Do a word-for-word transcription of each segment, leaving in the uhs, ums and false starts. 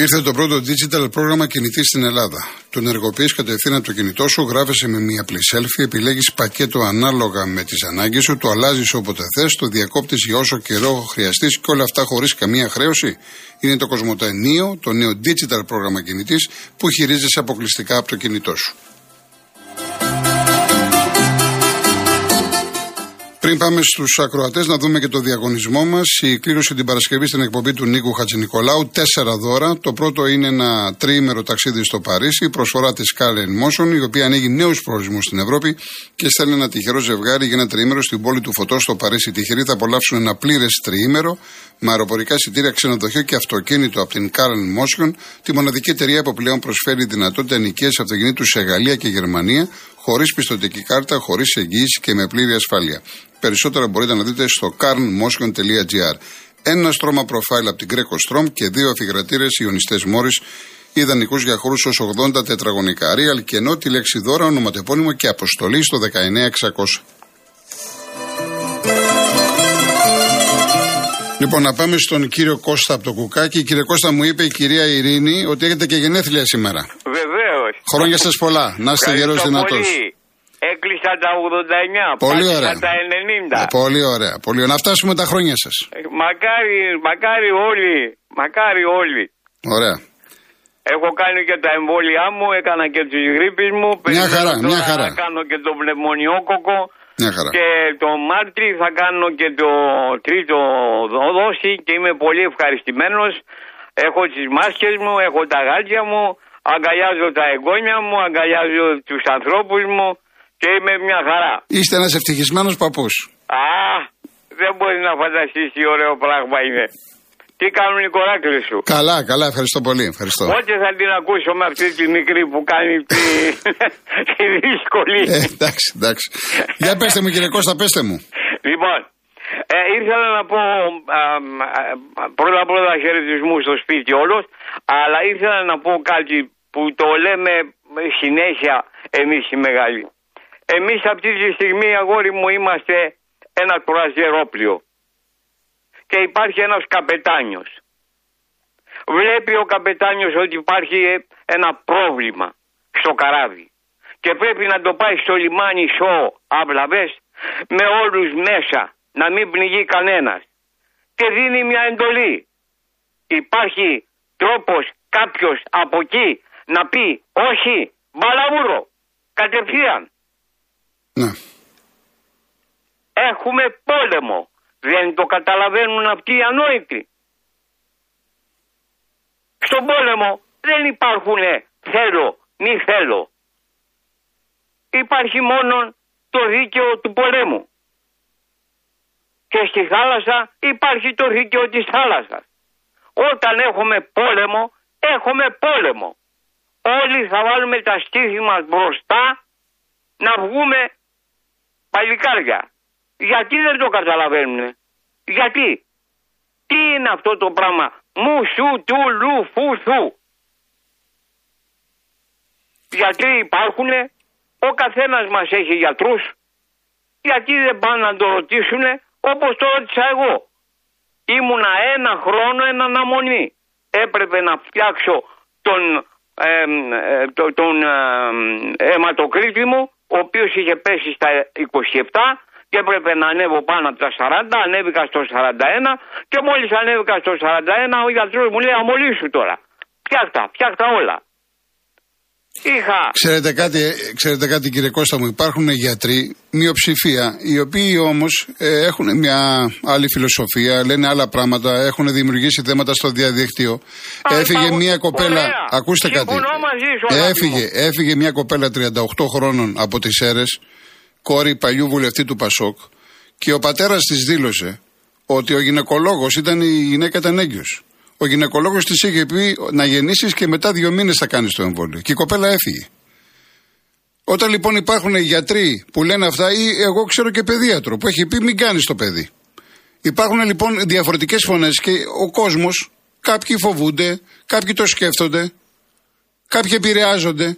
Ήρθε το πρώτο digital πρόγραμμα κινητή στην Ελλάδα. Το ενεργοποιείς κατευθείαν από το κινητό σου, γράφεσαι με μία απλή selfie, επιλέγεις πακέτο ανάλογα με τις ανάγκες σου, το αλλάζεις όποτε θες, το διακόπτεις για όσο καιρό χρειαστείς και όλα αυτά χωρίς καμία χρέωση. Είναι το Κοσμοτέ Neo, το νέο digital πρόγραμμα κινητής που χειρίζεσαι αποκλειστικά από το κινητό σου. Πριν πάμε στους ακροατές, να δούμε και το διαγωνισμό μας. Η κλήρωση την Παρασκευή στην εκπομπή του Νίκου Χατζηνικολάου. Τέσσερα δώρα. Το πρώτο είναι ένα τριήμερο ταξίδι στο Παρίσι. Προσφορά της Car and Motion, η οποία ανοίγει νέους προορισμούς στην Ευρώπη και στέλνει ένα τυχερό ζευγάρι για ένα τριήμερο στην πόλη του Φωτός στο Παρίσι. Οι τυχεροί θα απολαύσουν ένα πλήρες τριήμερο με αεροπορικά εισιτήρια, ξενοδοχείο και αυτοκίνητο από την Car and Motion, τη μοναδική εταιρεία που πλέον προσφέρει δυνατότητα ενοικίας αυτοκινήτου σε Γαλλία και Γερμανία, χωρίς πιστωτική κάρτα, χωρίς εγγύηση και με πλήρη ασφάλεια. Περισσότερα μπορείτε να δείτε στο carnmotion τελεία gr. Ένα στρώμα προφάιλ από την Greco Strom και δύο αφιγρατήρες ιονιστές Morris, ιδανικούς για χώρους ως ογδόντα τετραγωνικά. Real και ενώ τη λέξη δώρα, ονοματεπώνυμο και αποστολή στο δεκαεννιά εξακόσια. Λοιπόν, να πάμε στον κύριο Κώστα από το Κουκάκι. Κύριε Κώστα, μου είπε η κυρία Ειρήνη ότι έχετε και γενέθλια σήμερα. Βεβαίως. Χρόνια σας πολλά. Να είστε γερός δυνατός. Έκλεισα τα ογδόντα εννιά, πολύ ωραία. τα ενενήντα. Ε, πολύ ωραία, πολύ ωραία. Να φτάσουμε τα χρόνια σας. Μακάρι, μακάρι όλοι, μακάρι όλοι. Ωραία. Έχω κάνει και τα εμβόλια μου, έκανα και τις γρίπης μου. Μια χαρά, μια χαρά. Θα κάνω και το πνευμονιόκοκο. Μια χαρά. Και το Μάρτι θα κάνω και το τρίτο δόση και είμαι πολύ ευχαριστημένος. Έχω τις μάσκες μου, έχω τα γάντια μου, αγκαλιάζω τα εγγόνια μου, αγκαλιάζω τους ανθρώπους μου. Και είμαι μια χαρά. Είστε ένας ευτυχισμένος παππούς. Α, δεν μπορείς να φανταστείς τι ωραίο πράγμα είναι. Τι κάνουν οι κοράκλες σου. Καλά, καλά, ευχαριστώ πολύ. Ευχαριστώ. Πότε θα την ακούσω με αυτή τη μικρή που κάνει τη, τη δύσκολη. Ε, εντάξει, εντάξει. Για πέστε μου κύριε Κώστα, πέστε μου. Λοιπόν, ε, ήθελα να πω α, α, πρώτα πρώτα χαιρετισμού στο σπίτι όλος, αλλά ήθελα να πω κάτι που το λέμε συνέχεια εμείς οι μεγάλοι. Εμείς αυτή τη στιγμή, αγόρι μου, είμαστε ένα κρουαζιερόπλοιο και υπάρχει ένας καπετάνιος. Βλέπει ο καπετάνιος ότι υπάρχει ένα πρόβλημα στο καράβι και πρέπει να το πάει στο λιμάνι σο άβλαβες με όλους μέσα, να μην πνιγεί κανένας, και δίνει μια εντολή. Υπάρχει τρόπος κάποιος από εκεί να πει όχι, μπαλαβούρο, κατευθείαν. Ναι. Έχουμε πόλεμο. Δεν το καταλαβαίνουν αυτοί οι ανόητοι. Στον πόλεμο δεν υπάρχουν θέλω, μη θέλω. Υπάρχει μόνο το δίκαιο του πολέμου. Και στη θάλασσα υπάρχει το δίκαιο της θάλασσας. Όταν έχουμε πόλεμο, έχουμε πόλεμο. Όλοι θα βάλουμε τα στήθη μας μπροστά να βγούμε παλικάρια. Γιατί δεν το καταλαβαίνουν. Γιατί. Τι είναι αυτό το πράγμα. Μου σου του λου φου θου. Γιατί υπάρχουν. Ο καθένας μας έχει γιατρούς. Γιατί δεν πάνε να το ρωτήσουν όπως το ρώτησα εγώ. Ήμουνα ένα χρόνο εν αναμονή. Έπρεπε να φτιάξω τον, ε, ε, το, τον ε, αιματοκρίτη μου, ο οποίος είχε πέσει στα είκοσι επτά και έπρεπε να ανέβω πάνω από τα σαράντα, ανέβηκα στο σαράντα ένα και μόλις ανέβηκα στο σαράντα ένα ο γιατρός μου λέει αμολύσου τώρα. Φτιάχτα, φτιάχτα όλα. Είχα... Ξέρετε κάτι, ξέρετε κάτι κύριε Κώστα μου, υπάρχουν γιατροί, μειοψηφία, οι οποίοι όμως ε, έχουν μια άλλη φιλοσοφία, λένε άλλα πράγματα, έχουν δημιουργήσει θέματα στο διαδίκτυο. Α, έφυγε υπάρχουν... μια κοπέλα, ωραία. Ακούστε κάτι, έφυγε, έφυγε μια κοπέλα τριάντα οκτώ χρόνων από τις Σέρρες, κόρη παλιού βουλευτή του Πασόκ, και ο πατέρας της δήλωσε ότι ο γυναικολόγος ήταν, η γυναίκα ήταν έγκυος. Ο γυναικολόγος της είχε πει να γεννήσεις και μετά δύο μήνες θα κάνεις το εμβόλιο. Και η κοπέλα έφυγε. Όταν λοιπόν υπάρχουν γιατροί που λένε αυτά, ή εγώ ξέρω και παιδίατρο που έχει πει μην κάνεις το παιδί. Υπάρχουν λοιπόν διαφορετικές φωνές και ο κόσμος, κάποιοι φοβούνται, κάποιοι το σκέφτονται, κάποιοι επηρεάζονται.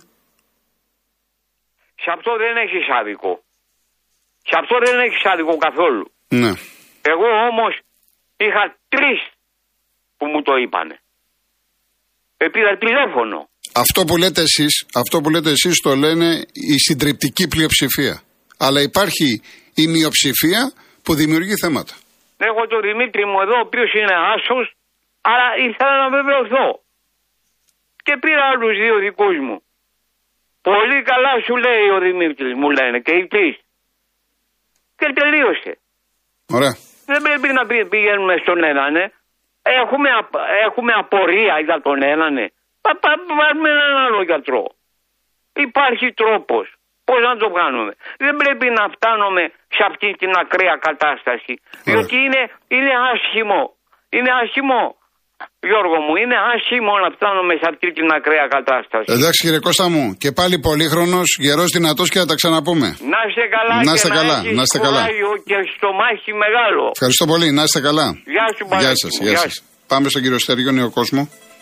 Σε αυτό δεν έχεις άδικο. Σε αυτό δεν έχεις άδικο καθόλου. Ναι. Εγώ όμως είχα τρεις που μου το είπανε. Ε, πήρα τηλέφωνο. Αυτό που λέτε εσείς, αυτό που λέτε εσείς το λένε η συντριπτική πλειοψηφία. Αλλά υπάρχει η μειοψηφία που δημιουργεί θέματα. Έχω τον Δημήτρη μου εδώ, ο οποίος είναι άσος, αλλά ήθελα να βεβαιωθώ. Και πήρα άλλους δύο δικούς μου. Πολύ καλά σου λέει ο Δημήτρης, μου λένε, και οι τρεις. Και τελείωσε. Ωραία. Δεν πρέπει να πηγαίνουμε στον έναν, ε. Έχουμε, έχουμε απορία για τον έναν, ε. Πάρουμε έναν άλλο γιατρό. Υπάρχει τρόπος. Πώς να το κάνουμε. Δεν πρέπει να φτάνουμε σε αυτή την ακραία κατάσταση. Yeah. Διότι είναι, είναι άσχημο. Είναι άσχημο, Γιώργο μου. Είναι άσχημο να φτάνουμε σε αυτή την ακραία κατάσταση. Εντάξει κύριε Κώστα μου. Και πάλι πολύχρονος, γερός, δυνατός και θα τα ξαναπούμε. Να είστε καλά να είστε και καλά, να, να είστε καλά. Και στο μάχη μεγάλο. Ευχαριστώ πολύ. Να είστε καλά. Γεια σου, γεια σας, γεια σας. Πάμε στον κύριο Στέργιο, Νέο Κόσμο.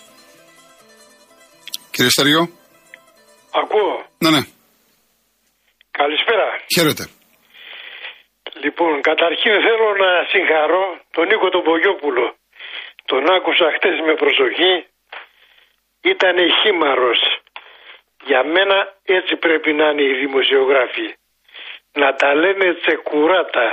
Κύριε Στέργιο. Ακούω. Ναι, ναι. Καλησπέρα. Χαίρετε. Λοιπόν, καταρχήν θέλω να συγχαρώ τον Νίκο τον Πογιόπουλο. Τον άκουσα χτες με προσοχή. Ήτανε χήμαρος. Για μένα έτσι πρέπει να είναι οι δημοσιογράφοι. Να τα λένε τσεκουράτα.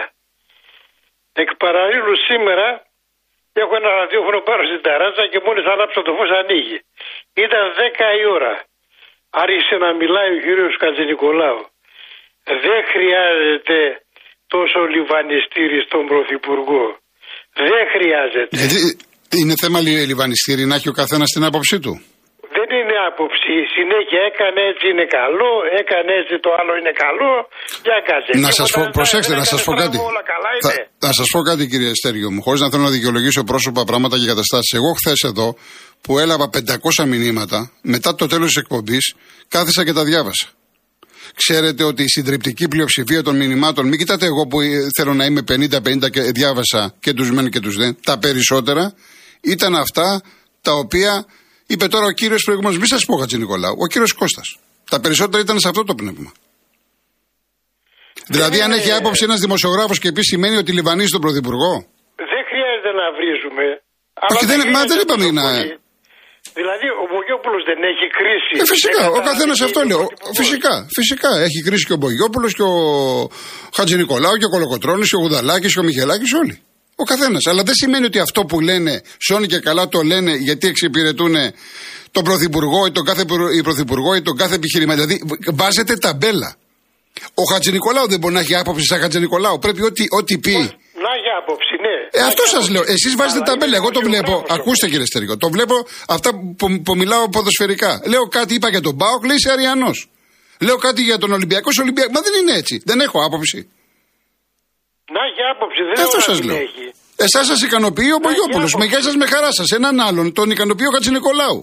Εκ παραλλήλου σήμερα έχω ένα ραδιόφωνο πάνω στην ταράτσα και μόλις ανάψω το φως ανοίγει. Ήταν δέκα η ώρα. Άρχισε να μιλάει ο κύριος Χατζηνικολάου. Δεν χρειάζεται τόσο λιβανιστήρι στον Πρωθυπουργό. Δεν χρειάζεται. Γιατί είναι θέμα λιβανιστήρι να έχει ο καθένας την άποψή του. Δεν είναι άποψη. Συνέχεια έκανε έτσι είναι καλό, έκανε έτσι το άλλο είναι καλό. Για κάτσε. Να σας πω, προσέξτε, να σας πω κάτι. Θα, να σας πω κάτι κύριε Στέργιο μου, χωρίς να θέλω να δικαιολογήσω πρόσωπα, πράγματα και καταστάσεις. Εγώ χθες εδώ που έλαβα πεντακόσια μηνύματα, μετά το τέλος της εκπομπής, κάθισα και τα διάβασα. Ξέρετε ότι η συντριπτική πλειοψηφία των μηνυμάτων, μην κοιτάτε εγώ που θέλω να είμαι πενήντα πενήντα και διάβασα και τους μεν και τους δεν, τα περισσότερα ήταν αυτά τα οποία είπε τώρα ο κύριος προηγούμενος, μη σας πω Χατζηνικολάου, ο κύριος Κώστας. Τα περισσότερα ήταν σε αυτό το πνεύμα. Δηλαδή, αν έχει άποψη ένας δημοσιογράφος και πει σημαίνει ότι λιβανίζει τον Πρωθυπουργό. Δεν χρειάζεται να βρίζουμε. Όχι, δεν, μα δεν είπαμε να. Δηλαδή, ο Μπογιόπουλος δεν έχει κρίση. Ε, φυσικά, ο καθένας αυτό λέω. Φυσικά, φυσικά. Έχει κρίση και ο Μπογιόπουλος και ο Χατζηνικολάου και ο Κολοκοτρώνης και ο Γουδαλάκης και ο Μιχελάκης όλοι. Ο καθένας. Αλλά δεν σημαίνει ότι αυτό που λένε, σώνει και καλά το λένε γιατί εξυπηρετούν τον Πρωθυπουργό ή τον κάθε Πρωθυπουργό ή τον κάθε επιχειρηματία. Δηλαδή, βάζετε ταμπέλα. Ο Χατζηνικολάου δεν μπορεί να έχει άποψη σαν Χατζηνικολάου. Πρέπει ό,τι, ό,τι πει. Να έχει άποψη, ναι. Ε, αυτό σας λέω. Εσείς βάζετε ταμπέλα. Εγώ το βλέπω. Ακούστε κύριε Στέργιο. Το βλέπω αυτά που, που μιλάω ποδοσφαιρικά. Λέω κάτι, είπα για τον ΠΑΟΚ, λέει είσαι Αριανός. Λέω κάτι για τον Ολυμπιακό, είσαι Ολυμπιακό. Μα δεν είναι έτσι. Δεν έχω άποψη. Να έχει άποψη, δεν αυτό σας λέω. Εσάς σας ικανοποιεί ο Μπογιόπουλος. Με γεια σας, με χαρά σας. Έναν άλλον τον ικανοποιεί ο Χατζηνικολάου.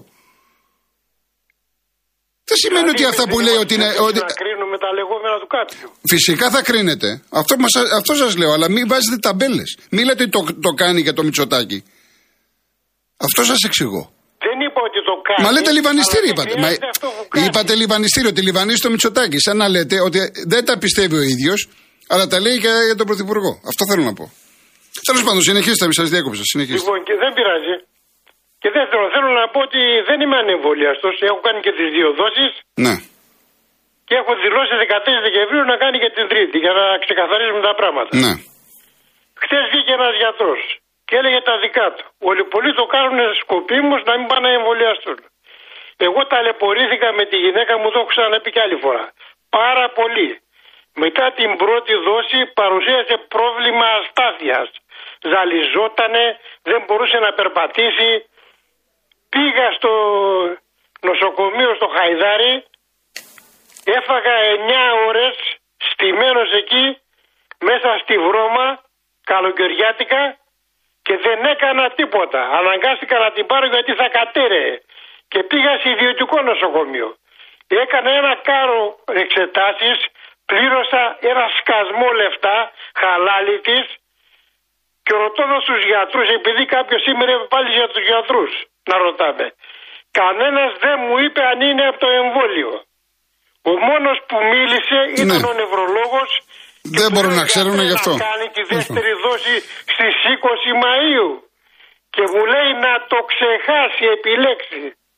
Δεν σημαίνει δηλαδή, ότι αυτά που λέει ότι είναι. Ότι... Να κρίνουμε τα λεγόμενα του κάποιου. Φυσικά θα κρίνετε. Αυτό, μας, αυτό σας λέω. Αλλά μην βάζετε ταμπέλες. Μην λέτε ότι το, το κάνει για το Μητσοτάκη. Αυτό σας εξηγώ. Δεν είπα ότι το κάνει. Μα λέτε λιβανιστήρι είπατε. Μα, είπατε λιβανιστήρι, ότι λιβανίζει το Μητσοτάκη. Σαν να λέτε ότι δεν τα πιστεύει ο ίδιος, αλλά τα λέει για, για τον Πρωθυπουργό. Αυτό θέλω να πω. Τέλος πάντων, συνεχίστε, μη σας διάκοψα. Συνεχίστε. Λοιπόν, και δεν πειράζει. Και δεύτερον, θέλω να πω ότι δεν είμαι ανεμβολιαστός. Έχω κάνει και τις δύο δόσεις. Ναι. Και έχω δηλώσει δεκατέσσερις Δεκεμβρίου να κάνει και την Τρίτη για να ξεκαθαρίσουμε τα πράγματα. Ναι. Χθες βγήκε ένας γιατρός και έλεγε τα δικά του. Όλοι πολλοί το κάνουν σκοπίμως να μην πάνε να εμβολιαστούν. Εγώ ταλαιπωρήθηκα με τη γυναίκα μου, το έχω ξαναπεί και άλλη φορά. Πάρα πολύ. Μετά την πρώτη δόση παρουσίασε πρόβλημα αστάθειας. Ζαλιζότανε, δεν μπορούσε να περπατήσει. Πήγα στο νοσοκομείο στο Χαϊδάρι, έφαγα εννιά ώρες στημένος εκεί μέσα στη βρώμα καλοκαιριάτικα και δεν έκανα τίποτα. Αναγκάστηκα να την πάρω γιατί θα κατέρεε και πήγα σε ιδιωτικό νοσοκομείο. Έκανα ένα κάρο εξετάσεις, πλήρωσα ένα σκασμό λεφτά, χαλάλι της και ρωτώντας τους γιατρούς, επειδή κάποιος σήμερα πάλι για τους γιατρούς να ρωτάμε. Κανένας δεν μου είπε αν είναι από το εμβόλιο. Ο μόνος που μίλησε ήταν ναι. ο νευρολόγος. Δεν μπορούν να ξέρουν γι' αυτό. Να κάνει τη δεύτερη δόση στις είκοσι Μαΐου. Και μου λέει να το ξεχάσει, επιλέξει.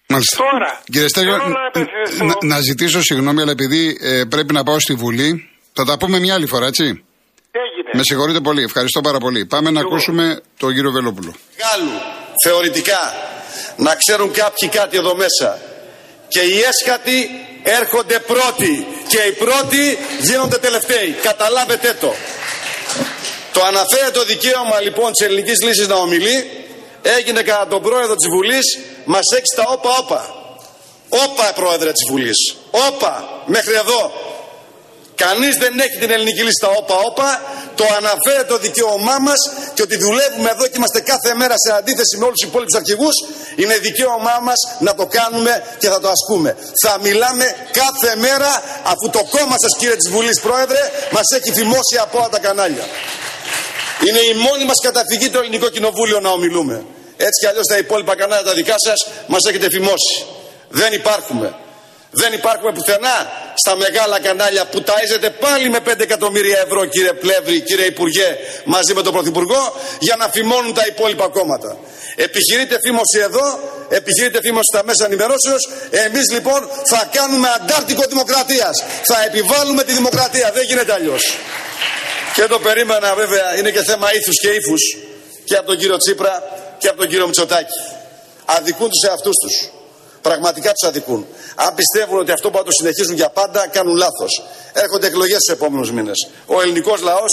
Μάλιστα. Τώρα, κύριε Στέργιο, να, να, να ζητήσω συγγνώμη, αλλά επειδή ε, πρέπει να πάω στη Βουλή, θα τα πούμε μια άλλη φορά, έτσι. Έγινε. Με συγχωρείτε πολύ, ευχαριστώ πάρα πολύ. Πάμε να ακούσουμε τον κύριο Βελόπουλο. Γάλλου, θεωρητικά, να ξέρουν κάποιοι κάτι εδώ μέσα. Και οι έσχατοι έρχονται πρώτοι και οι πρώτοι γίνονται τελευταίοι. Καταλάβετε το. Το αναφέρετο δικαίωμα λοιπόν της ελληνικής λύσης να ομιλεί έγινε κατά τον πρόεδρο της Βουλής, μας έχει στα όπα όπα. Όπα πρόεδρε της Βουλής. Όπα μέχρι εδώ. Κανείς δεν έχει την ελληνική λύση στα όπα όπα. Το αναφέρετο δικαίωμά μας και ότι δουλεύουμε εδώ και είμαστε κάθε μέρα σε αντίθεση με όλους τους υπόλοιπους αρχηγούς, είναι δικαίωμά μας να το κάνουμε και θα το ασκούμε. Θα μιλάμε κάθε μέρα, αφού το κόμμα σας κύριε της Βουλής πρόεδρε μας έχει θυμώσει από όλα τα κανάλια. Είναι η μόνη μας καταφυγή το ελληνικό κοινοβούλιο να ομιλούμε. Έτσι κι αλλιώς τα υπόλοιπα κανάλια τα δικά σας μας έχετε φημώσει. Δεν υπάρχουμε. Δεν υπάρχουμε πουθενά στα μεγάλα κανάλια που ταΐζετε πάλι με πέντε εκατομμύρια ευρώ κύριε Πλεύρη, κύριε Υπουργέ, μαζί με τον Πρωθυπουργό για να φημώνουν τα υπόλοιπα κόμματα. Επιχειρείτε φήμωση εδώ, επιχειρείτε φήμωση στα μέσα ενημερώσεως. Εμείς λοιπόν θα κάνουμε αντάρτικο δημοκρατίας. Θα επιβάλλουμε τη δημοκρατία. Δεν γίνεται αλλιώς. Και το περίμενα βέβαια, είναι και θέμα ήθους και ύφους και από τον κύριο Τσίπρα και από τον κύριο Μητσοτάκη. Αδικούν τους εαυτούς τους. Πραγματικά τους αδικούν. Αν πιστεύουν ότι αυτό που θα το συνεχίζουν για πάντα, κάνουν λάθος. Έρχονται εκλογές στους επόμενους μήνες. Ο ελληνικός λαός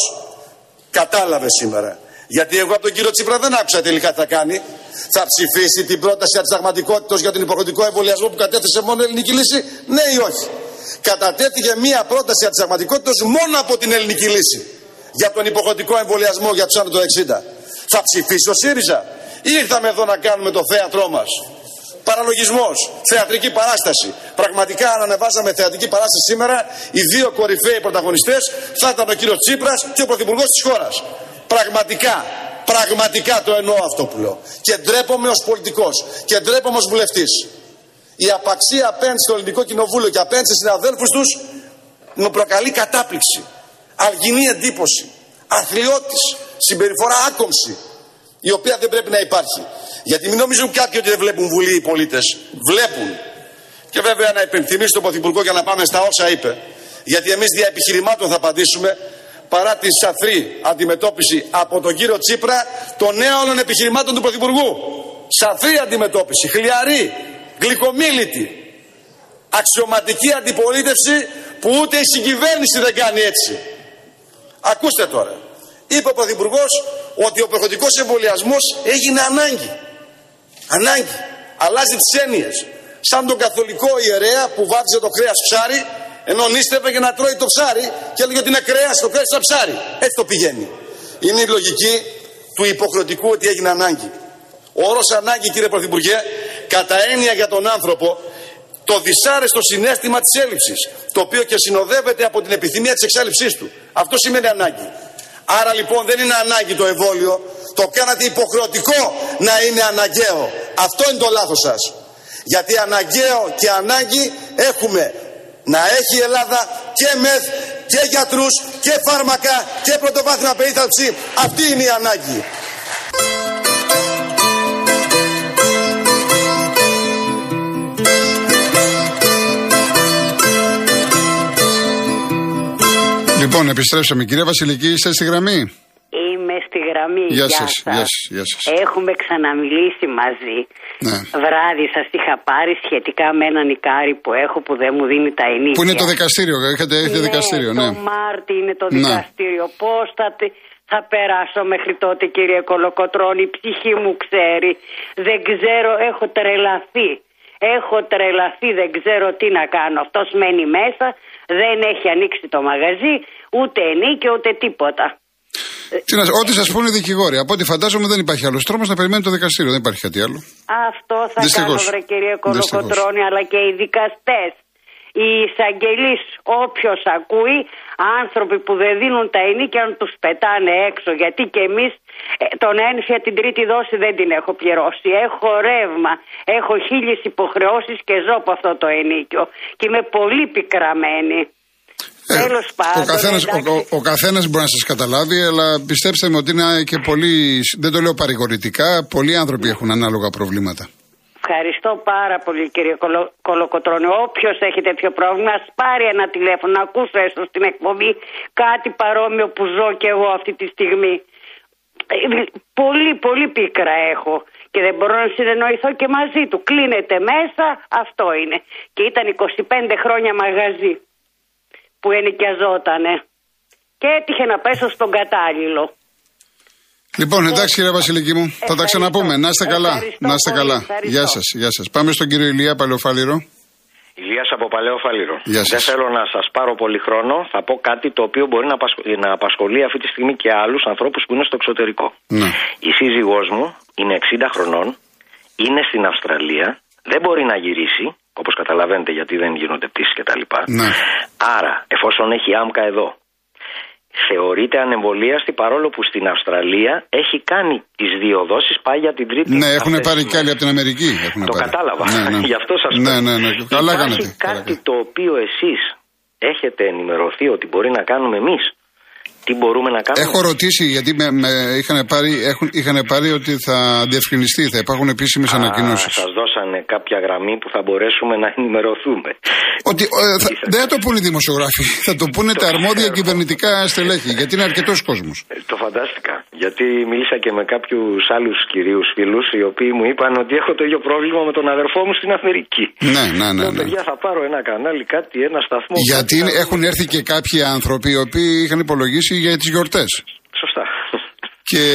κατάλαβε σήμερα. Γιατί εγώ από τον κύριο Τσίπρα δεν άκουσα τελικά τι θα κάνει. Θα ψηφίσει την πρόταση αντισυνταγματικότητας για τον υποχρεωτικό εμβολιασμό που κατέθεσε μόνο η ελληνική λύση, ναι ή όχι. Κατατέθηκε μία πρόταση αντισυνταγματικότητας μόνο από την ελληνική λύση για τον υποχρεωτικό εμβολιασμό για τους άνω των εξήντα. Θα ψηφίσει ο ΣΥΡΙΖΑ ή ήρθαμε εδώ να κάνουμε το θέατρό μας? Παραλογισμός, θεατρική παράσταση. Πραγματικά, αν ανεβάζαμε θεατρική παράσταση σήμερα, οι δύο κορυφαίοι πρωταγωνιστές θα ήταν ο κύριος Τσίπρας και ο πρωθυπουργός της χώρας. Πραγματικά, πραγματικά το εννοώ αυτό που λέω. Και ντρέπομαι ως πολιτικός και ντρέπομαι ως βουλευτής. Η απαξία απέναντι στο ελληνικό κοινοβούλιο και απέναντι στους συναδέλφους τους μου προκαλεί κατάπληξη, αλγινή εντύπωση, αθλιώτης, συμπεριφορά άκομψη, η οποία δεν πρέπει να υπάρχει. Γιατί μην νομίζουν κάποιοι ότι δεν βλέπουν Βουλή οι πολίτες. Βλέπουν. Και βέβαια να υπενθυμίσω τον Πρωθυπουργό για να πάμε στα όσα είπε. Γιατί εμείς δια επιχειρημάτων θα απαντήσουμε, παρά τη σαθρή αντιμετώπιση από τον κύριο Τσίπρα των νέων επιχειρημάτων του Πρωθυπουργού. Σαθρή αντιμετώπιση, χλιαρή, γλυκομίλητη, αξιωματική αντιπολίτευση που ούτε η συγκυβέρνηση δεν κάνει έτσι. Ακούστε τώρα. Είπε ο Πρωθυπουργός ότι ο υποχρεωτικός εμβολιασμός έγινε ανάγκη. Ανάγκη. Αλλάζει τις έννοιες. Σαν τον καθολικό ιερέα που βάδιζε το κρέας ψάρι, ενώ νίστευε για να τρώει το ψάρι και έλεγε ότι είναι κρέας, το κρέας είναι ψάρι. Έτσι το πηγαίνει. Είναι η λογική του υποχρεωτικού ότι έγινε ανάγκη. Ο όρος ανάγκη, κύριε Πρωθυπουργέ, κατά έννοια για τον άνθρωπο, το δυσάρεστο συναίσθημα της έλλειψης, το οποίο και συνοδεύεται από την επιθυμία της εξάλληψής του. Αυτό σημαίνει ανάγκη. Άρα λοιπόν δεν είναι ανάγκη το εμβόλιο, το κάνατε υποχρεωτικό να είναι αναγκαίο. Αυτό είναι το λάθος σας. Γιατί αναγκαίο και ανάγκη έχουμε να έχει η Ελλάδα και μεθ και γιατρούς και φάρμακα και πρωτοβάθμια περίθαλψη. Αυτή είναι η ανάγκη. Λοιπόν, επιστρέψαμε. Κυρία Βασιλική, είστε στη γραμμή? Είμαι στη γραμμή. Γεια, γεια σας. Γεια σας. Γεια σας. Έχουμε ξαναμιλήσει μαζί. Ναι. Βράδυ σας είχα πάρει σχετικά με έναν εικάρι που έχω που δεν μου δίνει τα ενίκια. Που είναι το δικαστήριο. Έχετε, έχετε ναι, δικαστήριο, ναι. Το Μάρτι είναι το δικαστήριο. Ναι. Πώς θα, θα περάσω μέχρι τότε, κύριε Κολοκοτρώνη? Η ψυχή μου ξέρει. Δεν ξέρω, έχω τρελαθεί. Έχω τρελαθεί, δεν ξέρω τι να κάνω. Αυτός μένει μέσα, δεν έχει ανοίξει το μαγαζί, ούτε ενίκιο, ούτε τίποτα. Τι να, ό,τι σας πούνε οι δικηγόροι. Από ό,τι φαντάζομαι δεν υπάρχει άλλος τρόπος να περιμένει το δικαστήριο. Δεν υπάρχει κάτι άλλο. Αυτό θα Δυστυχώς. κάνω, βρε κύριε Κολοκοτρώνη, αλλά και οι δικαστές, οι εισαγγελείς, όποιος ακούει, άνθρωποι που δεν δίνουν τα ενίκια να τους πετάνε έξω. Γιατί και εμείς ε, τον ένφια την τρίτη δόση δεν την έχω πληρώσει. Έχω ρεύμα, έχω χίλιες υποχρεώσεις και ζω από αυτό το ενίκιο. Και είμαι πολύ πικραμένη. Ε, Τέλος πάντων. Ο καθένας, ο, ο, ο καθένας μπορεί να σας καταλάβει, αλλά πιστέψτε με ότι είναι και πολύ, δεν το λέω παρηγορητικά, πολλοί άνθρωποι έχουν ανάλογα προβλήματα. Ευχαριστώ πάρα πολύ, κύριε Κολο... Κολοκοτρώνη. Όποιος έχει τέτοιο πρόβλημα, ας πάρει ένα τηλέφωνο, να ακούσω έστω στην εκπομπή κάτι παρόμοιο που ζω και εγώ αυτή τη στιγμή. Πολύ, πολύ πίκρα έχω και δεν μπορώ να συνεννοηθώ και μαζί του. Κλείνεται μέσα, αυτό είναι. Και ήταν είκοσι πέντε χρόνια μαγαζί που ενοικιαζότανε. Και έτυχε να πέσω στον κατάλληλο. Λοιπόν, εντάξει κύριε Βασιλική μου, θα τα ξαναπούμε. Να είστε καλά. Να είστε καλά. Γεια σας, γεια σας. Πάμε στον κύριο Ηλία Παλαιοφάλιρο. Ηλίας από Παλαιοφάλιρο. Γεια σας. Δεν θέλω να σας πάρω πολύ χρόνο. Θα πω κάτι το οποίο μπορεί να, απασχολεί, να απασχολεί αυτή τη στιγμή και άλλους ανθρώπους που είναι στο εξωτερικό. Ναι. Η σύζυγός μου είναι εξήντα χρονών, είναι στην Αυστραλία, δεν μπορεί να γυρίσει, όπως καταλαβαίνετε γιατί δεν γίνονται πτήσεις κτλ. Ναι. Άρα, εφόσον έχει άμκα εδώ, θεωρείται ανεμβολίαστη παρόλο που στην Αυστραλία έχει κάνει τις δύο δόσεις, πάει για την τρίτη. Ναι, έχουν πάρει κι άλλοι από την Αμερική. Το πάρει. κατάλαβα. Ναι, ναι. Γι' αυτό σας πω. Ναι, ναι, ναι. Καλά Υπάρχει κάνετε. κάτι το οποίο εσείς έχετε ενημερωθεί ότι μπορεί να κάνουμε εμείς? Τι μπορούμε να κάνουμε? Έχω ρωτήσει γιατί με, με είχαν, πάρει, έχουν, είχαν πάρει ότι θα διευκρινιστεί, θα υπάρχουν επίσημες ανακοινώσεις. Σας δώσανε κάποια γραμμή που θα μπορέσουμε να ενημερωθούμε. Ότι, ε, θα, δεν θα το πούνε οι δημοσιογράφοι, θα το πούνε τα αρμόδια κυβερνητικά στελέχη, γιατί είναι αρκετός κόσμος. Ε, το φαντάστηκα, γιατί μίλησα και με κάποιους άλλους κυρίους φίλους, οι οποίοι μου είπαν ότι έχω το ίδιο πρόβλημα με τον αδερφό μου στην Αμερική. Ναι, ναι, ναι. ναι. Παιδιά, θα πάρω ένα κανάλι, κάτι, ένα σταθμό. Γιατί κάτι, έχουν θα... έρθει και κάποιοι άνθρωποι οι οποίοι είχαν υπολογίσει για τις γιορτές. Σωστά. Και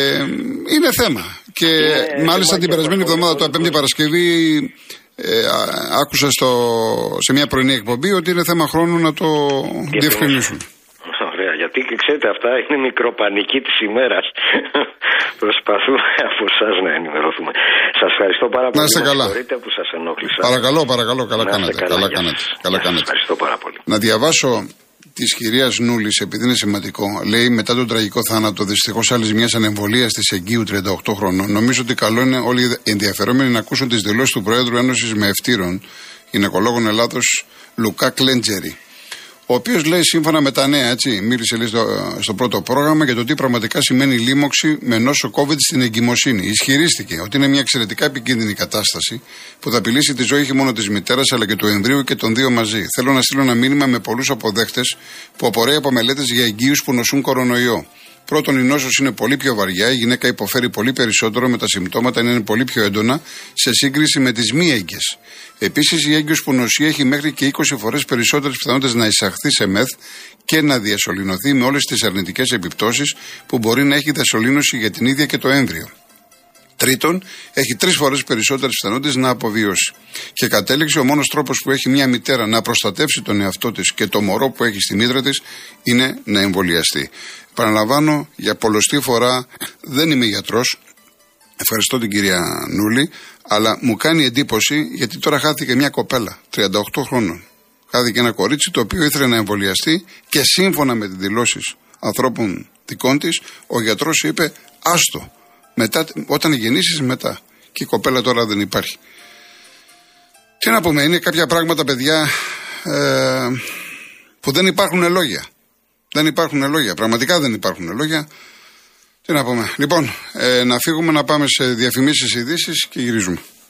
είναι θέμα. Και είναι μάλιστα την περασμένη εβδομάδα, το Πέμπτη Παρασκευή, ε, άκουσα στο, σε μια πρωινή εκπομπή ότι είναι θέμα χρόνου να το διευκρινίσουν. Ωραία, γιατί και ξέρετε αυτά είναι μικροπανική της ημέρας. Προσπαθούμε από εσάς να ενημερωθούμε. Σας ευχαριστώ πάρα πολύ. Να είστε καλά. Που σας ενόχλησα. Παρακαλώ, παρακαλώ, καλά κάνατε. Καλά, καλά κάνατε. Καλά κάνατε. Ευχαριστώ πάρα πολύ. Να διαβάσω της κυρίας Νούλης, επειδή είναι σημαντικό. Λέει: μετά τον τραγικό θάνατο δυστυχώς άλλης μιας ανεμβολίας της εγκύου τριάντα οκτώ χρονών, νομίζω ότι καλό είναι όλοι οι ενδιαφερόμενοι να ακούσουν τις δηλώσεις του Προέδρου Ένωσης Μεευτήρων Γυναικολόγων Ελλάδος, Λουκά Κλέντζερη. Ο οποίος λέει σύμφωνα με τα νέα, έτσι, μίλησε λέει, στο, στο πρώτο πρόγραμμα για το τι πραγματικά σημαίνει λίμωξη με νόσο COVID στην εγκυμοσύνη. Ισχυρίστηκε ότι είναι μια εξαιρετικά επικίνδυνη κατάσταση που θα απειλήσει τη ζωή όχι μόνο της μητέρας αλλά και του εμβρίου και των δύο μαζί. Θέλω να στείλω ένα μήνυμα με πολλούς αποδέχτες που απορρέει από μελέτες για εγγύους που νοσούν κορονοϊό. Πρώτον, η νόσος είναι πολύ πιο βαριά, η γυναίκα υποφέρει πολύ περισσότερο, με τα συμπτώματα είναι πολύ πιο έντονα σε σύγκριση με τις μη έγκυες. Επίσης, η έγκυος που νοσεί έχει μέχρι και είκοσι φορές περισσότερες πιθανότητες να εισαχθεί σε μεθ και να διασωληνωθεί με όλες τις αρνητικές επιπτώσεις που μπορεί να έχει διασωλήνωση για την ίδια και το έμβριο. Τρίτον, έχει τρεις φορές περισσότερες πιθανότητες να αποβιώσει. Και κατέληξε, ο μόνος τρόπος που έχει μια μητέρα να προστατεύσει τον εαυτό της και το μωρό που έχει στη μήτρα της είναι να εμβολιαστεί. Παραλαμβάνω για πολλοστή φορά, δεν είμαι γιατρός. Ευχαριστώ την κυρία Νούλη, αλλά μου κάνει εντύπωση γιατί τώρα χάθηκε μια κοπέλα τριάντα οκτώ χρόνων. Χάθηκε ένα κορίτσι το οποίο ήθελε να εμβολιαστεί και σύμφωνα με τις δηλώσεις ανθρώπων δικών της, ο γιατρός είπε άστο. Μετά, όταν γεννήσεις μετά. Και η κοπέλα τώρα δεν υπάρχει. Τι να πούμε, είναι κάποια πράγματα, παιδιά, ε, που δεν υπάρχουν λόγια. Δεν υπάρχουν λόγια. Πραγματικά δεν υπάρχουν λόγια. Τι να πούμε. Λοιπόν, ε, να φύγουμε να πάμε σε διαφημίσεις, ειδήσεις και γυρίζουμε.